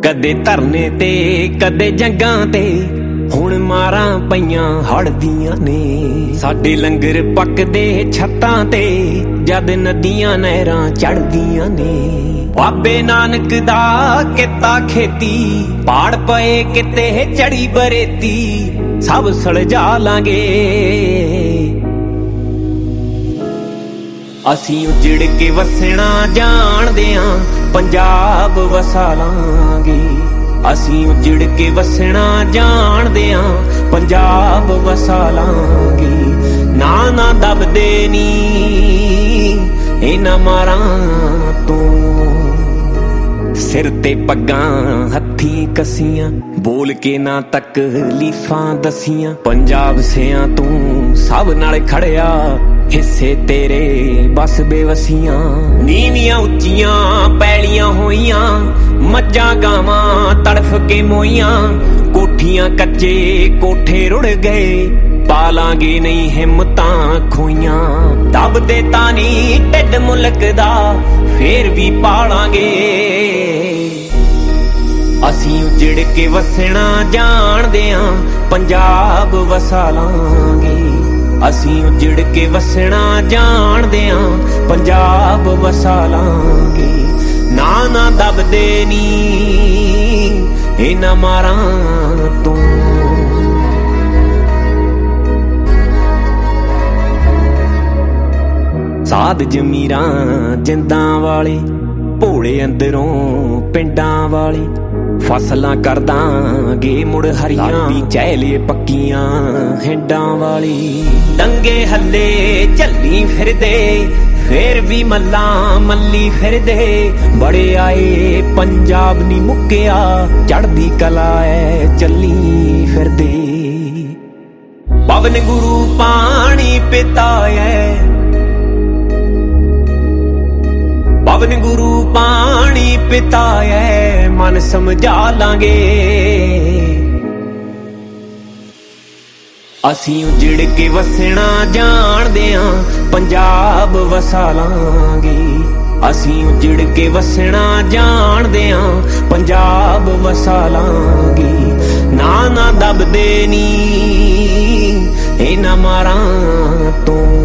ਕਦੇ ਧਰਨੇ ਤੇ ਕਦੇ ਜੰਗਾਂ ਤੇ, ਹੁਣ ਮਾਰਾਂ ਪਈਆਂ ਹੜਦੀਆਂ ਨੇ। ਸਾਡੇ ਲੰਗਰ ਪੱਕਦੇ ਛੱਤਾਂ ਤੇ, ਜਦ ਨਦੀਆਂ ਨਹਿਰਾਂ ਚੜ੍ਹਦੀਆਂ ਨੇ। ਬਾਬੇ ਨਾਨਕ ਦਾ ਕੀਤਾ ਖੇਤੀ, ਪਾੜ ਪਏ ਕਿਤੇ ਚੜੀ ਬਰੇਤੀ, ਸਭ ਸਲਜਾ ਲਾਂਗੇ। ਅਸੀਂ ਉਜੜ ਕੇ ਵਸਣਾ ਜਾਣਦੇ ਆਂ, ਪੰਜਾਬ ਵਸਾ ਲਾਂਗੇ। ਅਸੀਂ ਉਜੜ ਕੇ ਵਸਣਾ ਜਾਣਦੇ ਆਂ, ਪੰਜਾਬ ਵਸਾ ਲਾਂਗੇ। ਨਾ ਨਾ ਦਬਦੇ ਨੀ ਇਹਨਾਂ ਮਾਰਾਂ ਤੋਂ, ਸਿਰ ਤੇ ਪੱਗਾਂ ਹੱਥੀਂ ਕੱਸੀਆਂ, ਬੋਲ ਕੇ ਨਾ ਤਕਲੀਫਾਂ ਦਸੀਆਂ। ਪੰਜਾਬ ਸਿਆਂ ਤੂੰ ਸਭ ਨਾਲ ਖੜਿਆ, ਹਿੱਸੇ ਤੇਰੇ ਬਸ ਬੇਵਸੀਆਂ। ਨੀਵੀਆਂ ਉੱਚੀਆਂ ਪੈਲੀਆਂ ਹੋਈਆਂ, ਮੱਝਾਂ ਗਾਵਾਂ ਤੜਫ ਕੇ ਮੋਈਆਂ। ਕੋਠੀਆਂ ਕੱਚੇ ਕੋਠੇ ਰੁੜ ਗਏ, ਪਾਲਾਂਗੇ ਨਹੀਂ ਹਿੰਮਤਾਂ ਖੋਈਆਂ। ਦਬਦੇ ਤਾਂ ਨਹੀਂ ਢਿੱਡ ਮੁਲਕ ਦਾ, ਫੇਰ ਵੀ ਪਾਲਾਂਗੇ। ਅਸੀਂ ਉਜੜ ਕੇ ਵਸਣਾ ਜਾਣਦੇ ਆਂ, ਪੰਜਾਬ ਵਸਾ ਲਾਂਗੇ। ਅਸੀਂ ਉਜੜ ਕੇ ਵਸਣਾ ਜਾਣਦੇ ਆਂ, ਪੰਜਾਬ ਵਸਾ ਲਾਂਗੇ। ਨਾ ਨਾ ਦਬਦੇ ਨੀ ਇਹਨਾਂ ਮਾਰਾਂ ਤੋਂ। ਸਾਧ ਜ਼ਮੀਰਾਂ ਜਿੰਦਾਂ ਵਾਲੇ, ਭੋਲੇ ਅੰਦਰੋਂ ਪਿੰਡਾਂ ਵਾਲੇ। ਫਸਲਾਂ ਕਰਦਾਂਗੇ ਮੁੜ ਹਰੀਆਂ, ਦੀ ਚਹਿਲੇ ਪੱਕੀਆਂ ਹਿੰਡਾਂ ਵਾਲੀ। ਡੰਗੇ ਹੱਲੇ ਝੱਲੀ ਫਿਰਦੇ, ਫੇਰ ਵੀ ਮੱਲਾਂ ਮੱਲੀ ਫਿਰਦੇ। ਬੜੇ ਆਏ ਪੰਜਾਬ ਨੀ ਮੁੱਕਿਆ, ਚੜ੍ਹਦੀ ਕਲਾ ਐ ਚੱਲੀ ਫਿਰਦੇ। ਪਵਨ ਗੁਰੂ ਪਾਣੀ ਪਿਤਾ ਐ, ਪਵਨ ਗੁਰੂ ਪਾਣੀ ਪਿਤਾ ਐ, ਮਨ ਸਮਝਾ ਲਾਂਗੇ। ਅਸੀਂ ਉਜੜ ਕੇ ਵਸਣਾ ਜਾਣਦੇ ਆਂ, ਪੰਜਾਬ ਵਸਾ ਲਾਂਗੇ। ਅਸੀਂ ਉਜੜ ਕੇ ਵਸਣਾ ਜਾਣਦੇ ਆਂ, ਪੰਜਾਬ ਵਸਾ ਲਾਂਗੇ। ਨਾ ਨਾ ਦਬਦੇ ਨੀ ਇਹਨਾਂ ਮਾਰਾਂ ਤੋਂ।